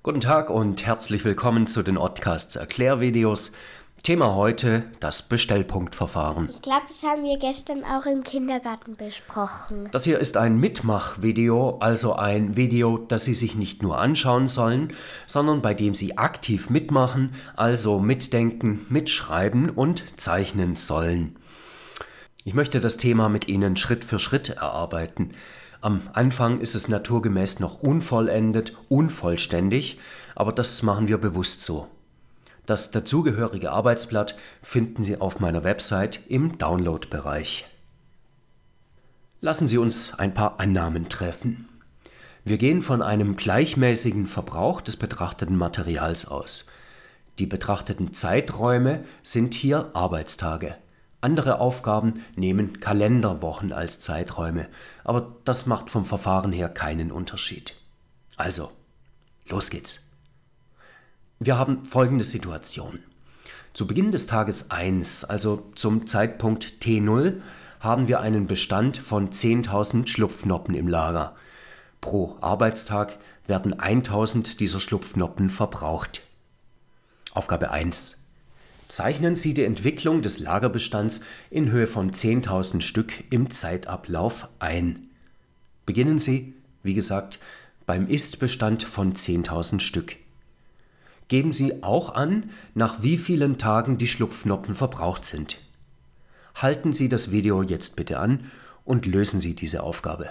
Guten Tag und herzlich willkommen zu den Oddcasts Erklärvideos. Thema heute: das Bestellpunktverfahren. Ich glaube, das haben wir gestern auch im Kindergarten besprochen. Das hier ist ein Mitmachvideo, also ein Video, das Sie sich nicht nur anschauen sollen, sondern bei dem Sie aktiv mitmachen, also mitdenken, mitschreiben und zeichnen sollen. Ich möchte das Thema mit Ihnen Schritt für Schritt erarbeiten. Am Anfang ist es naturgemäß noch unvollendet, unvollständig, aber das machen wir bewusst so. Das dazugehörige Arbeitsblatt finden Sie auf meiner Website im Download-Bereich. Lassen Sie uns ein paar Annahmen treffen. Wir gehen von einem gleichmäßigen Verbrauch des betrachteten Materials aus. Die betrachteten Zeiträume sind hier Arbeitstage. Andere Aufgaben nehmen Kalenderwochen als Zeiträume, aber das macht vom Verfahren her keinen Unterschied. Also, los geht's. Wir haben folgende Situation. Zu Beginn des Tages 1, also zum Zeitpunkt T0, haben wir einen Bestand von 10.000 Schlupfnoppen im Lager. Pro Arbeitstag werden 1.000 dieser Schlupfnoppen verbraucht. Aufgabe 1. Zeichnen Sie die Entwicklung des Lagerbestands in Höhe von 10.000 Stück im Zeitablauf ein. Beginnen Sie, wie gesagt, beim Ist-Bestand von 10.000 Stück. Geben Sie auch an, nach wie vielen Tagen die Schlupfnoppen verbraucht sind. Halten Sie das Video jetzt bitte an und lösen Sie diese Aufgabe.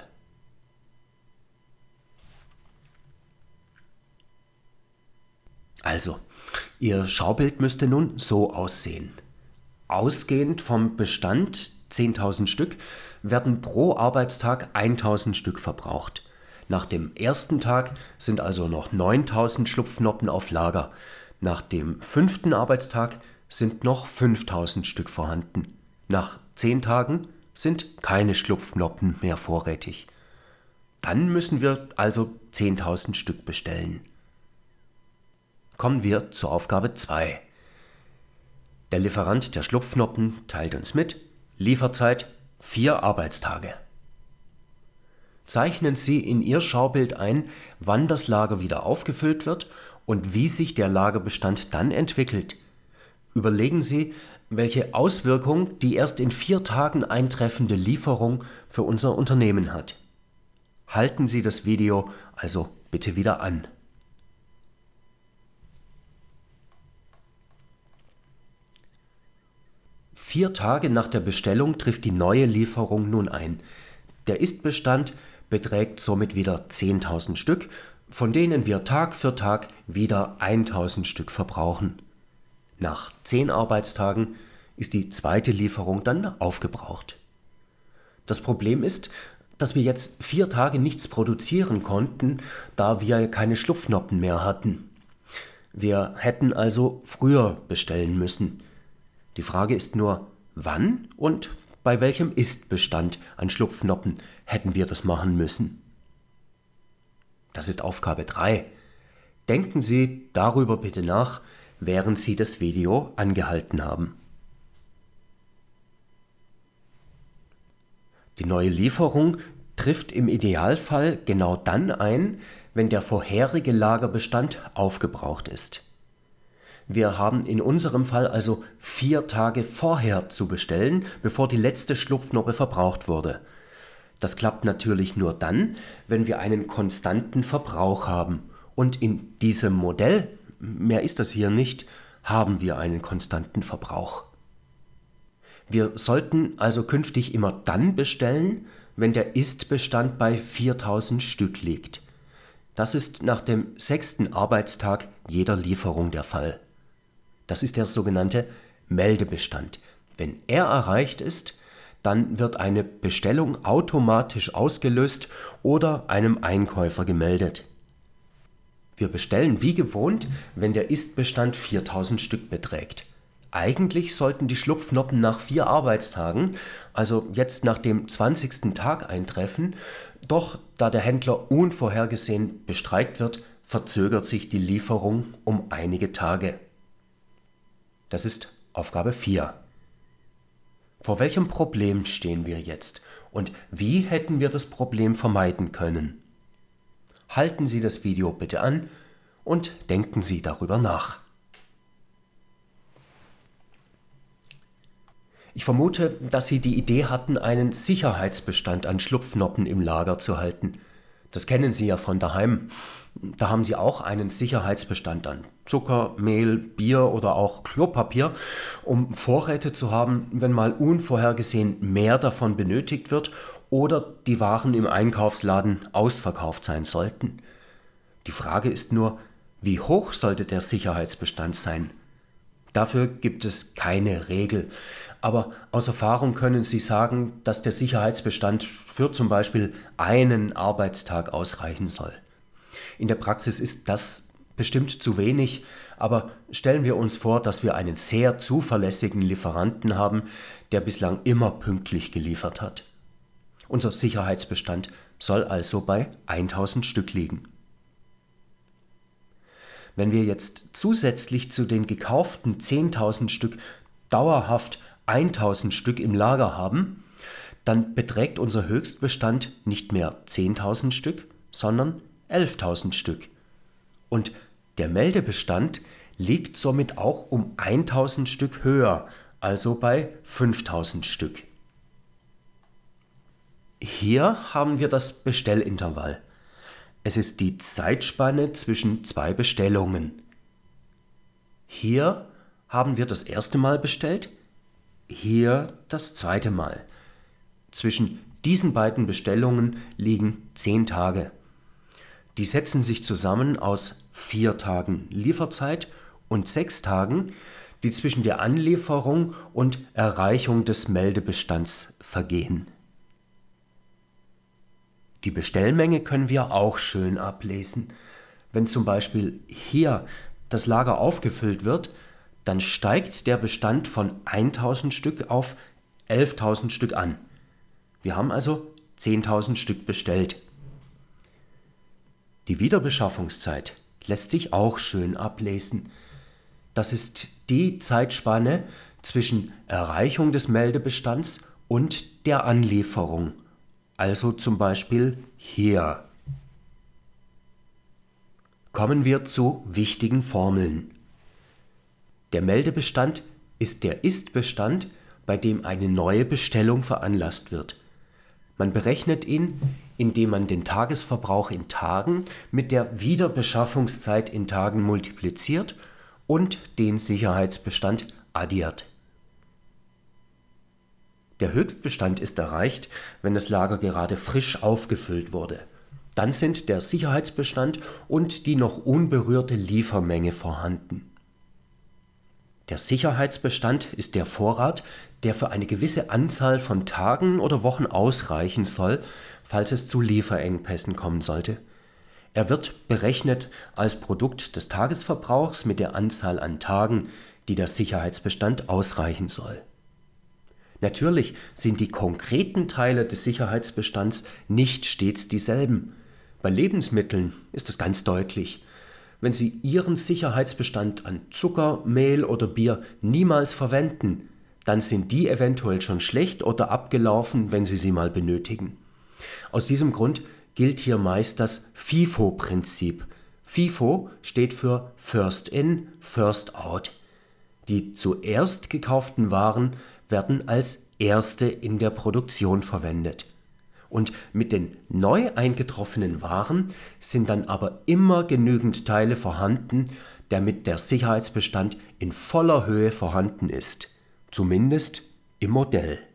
Also, Ihr Schaubild müsste nun so aussehen. Ausgehend vom Bestand 10.000 Stück werden pro Arbeitstag 1.000 Stück verbraucht. Nach dem ersten Tag sind also noch 9.000 Schlupfnoppen auf Lager. Nach dem 5. Arbeitstag sind noch 5.000 Stück vorhanden. Nach 10 Tagen sind keine Schlupfnoppen mehr vorrätig. Dann müssen wir also 10.000 Stück bestellen. Kommen wir zur Aufgabe 2. Der Lieferant der Schlupfnoppen teilt uns mit: Lieferzeit 4 Arbeitstage. Zeichnen Sie in Ihr Schaubild ein, wann das Lager wieder aufgefüllt wird und wie sich der Lagerbestand dann entwickelt. Überlegen Sie, welche Auswirkung die erst in 4 Tagen eintreffende Lieferung für unser Unternehmen hat. Halten Sie das Video also bitte wieder an. Vier Tage nach der Bestellung trifft die neue Lieferung nun ein. Der Ist-Bestand beträgt somit wieder 10.000 Stück, von denen wir Tag für Tag wieder 1.000 Stück verbrauchen. Nach 10 Arbeitstagen ist die zweite Lieferung dann aufgebraucht. Das Problem ist, dass wir jetzt 4 Tage nichts produzieren konnten, da wir keine Schlupfnoppen mehr hatten. Wir hätten also früher bestellen müssen. Die Frage ist nur, wann und bei welchem Ist-Bestand an Schlupfnoppen hätten wir das machen müssen. Das ist Aufgabe 3. Denken Sie darüber bitte nach, während Sie das Video angehalten haben. Die neue Lieferung trifft im Idealfall genau dann ein, wenn der vorherige Lagerbestand aufgebraucht ist. Wir haben in unserem Fall also 4 Tage vorher zu bestellen, bevor die letzte Schlupfnoppe verbraucht wurde. Das klappt natürlich nur dann, wenn wir einen konstanten Verbrauch haben. Und in diesem Modell, mehr ist das hier nicht, haben wir einen konstanten Verbrauch. Wir sollten also künftig immer dann bestellen, wenn der Ist-Bestand bei 4.000 Stück liegt. Das ist nach dem 6. Arbeitstag jeder Lieferung der Fall. Das ist der sogenannte Meldebestand. Wenn er erreicht ist, dann wird eine Bestellung automatisch ausgelöst oder einem Einkäufer gemeldet. Wir bestellen wie gewohnt, wenn der Ist-Bestand 4.000 Stück beträgt. Eigentlich sollten die Schlupfnoppen nach 4 Arbeitstagen, also jetzt nach dem 20. Tag eintreffen, doch da der Händler unvorhergesehen bestreikt wird, verzögert sich die Lieferung um einige Tage. Das ist Aufgabe 4. Vor welchem Problem stehen wir jetzt und wie hätten wir das Problem vermeiden können? Halten Sie das Video bitte an und denken Sie darüber nach. Ich vermute, dass Sie die Idee hatten, einen Sicherheitsbestand an Schlupfnoppen im Lager zu halten. Das kennen Sie ja von daheim. Da haben Sie auch einen Sicherheitsbestand an Zucker, Mehl, Bier oder auch Klopapier, um Vorräte zu haben, wenn mal unvorhergesehen mehr davon benötigt wird oder die Waren im Einkaufsladen ausverkauft sein sollten. Die Frage ist nur, wie hoch sollte der Sicherheitsbestand sein? Dafür gibt es keine Regel, aber aus Erfahrung können Sie sagen, dass der Sicherheitsbestand für zum Beispiel einen Arbeitstag ausreichen soll. In der Praxis ist das bestimmt zu wenig, aber stellen wir uns vor, dass wir einen sehr zuverlässigen Lieferanten haben, der bislang immer pünktlich geliefert hat. Unser Sicherheitsbestand soll also bei 1000 Stück liegen. Wenn wir jetzt zusätzlich zu den gekauften 10.000 Stück dauerhaft 1.000 Stück im Lager haben, dann beträgt unser Höchstbestand nicht mehr 10.000 Stück, sondern 11.000 Stück. Und der Meldebestand liegt somit auch um 1.000 Stück höher, also bei 5.000 Stück. Hier haben wir das Bestellintervall. Es ist die Zeitspanne zwischen zwei Bestellungen. Hier haben wir das erste Mal bestellt, hier das zweite Mal. Zwischen diesen beiden Bestellungen liegen 10 Tage. Die setzen sich zusammen aus 4 Tagen Lieferzeit und 6 Tagen, die zwischen der Anlieferung und Erreichung des Meldebestands vergehen. Die Bestellmenge können wir auch schön ablesen. Wenn zum Beispiel hier das Lager aufgefüllt wird, dann steigt der Bestand von 1000 Stück auf 11.000 Stück an. Wir haben also 10.000 Stück bestellt. Die Wiederbeschaffungszeit lässt sich auch schön ablesen. Das ist die Zeitspanne zwischen Erreichung des Meldebestands und der Anlieferung. Also zum Beispiel hier. Kommen wir zu wichtigen Formeln. Der Meldebestand ist der Ist-Bestand, bei dem eine neue Bestellung veranlasst wird. Man berechnet ihn, indem man den Tagesverbrauch in Tagen mit der Wiederbeschaffungszeit in Tagen multipliziert und den Sicherheitsbestand addiert. Der Höchstbestand ist erreicht, wenn das Lager gerade frisch aufgefüllt wurde. Dann sind der Sicherheitsbestand und die noch unberührte Liefermenge vorhanden. Der Sicherheitsbestand ist der Vorrat, der für eine gewisse Anzahl von Tagen oder Wochen ausreichen soll, falls es zu Lieferengpässen kommen sollte. Er wird berechnet als Produkt des Tagesverbrauchs mit der Anzahl an Tagen, die der Sicherheitsbestand ausreichen soll. Natürlich sind die konkreten Teile des Sicherheitsbestands nicht stets dieselben. Bei Lebensmitteln ist es ganz deutlich. Wenn Sie Ihren Sicherheitsbestand an Zucker, Mehl oder Bier niemals verwenden, dann sind die eventuell schon schlecht oder abgelaufen, wenn Sie sie mal benötigen. Aus diesem Grund gilt hier meist das FIFO-Prinzip. FIFO steht für First In, First Out. Die zuerst gekauften Waren werden als erste in der Produktion verwendet. Und mit den neu eingetroffenen Waren sind dann aber immer genügend Teile vorhanden, damit der Sicherheitsbestand in voller Höhe vorhanden ist, zumindest im Modell.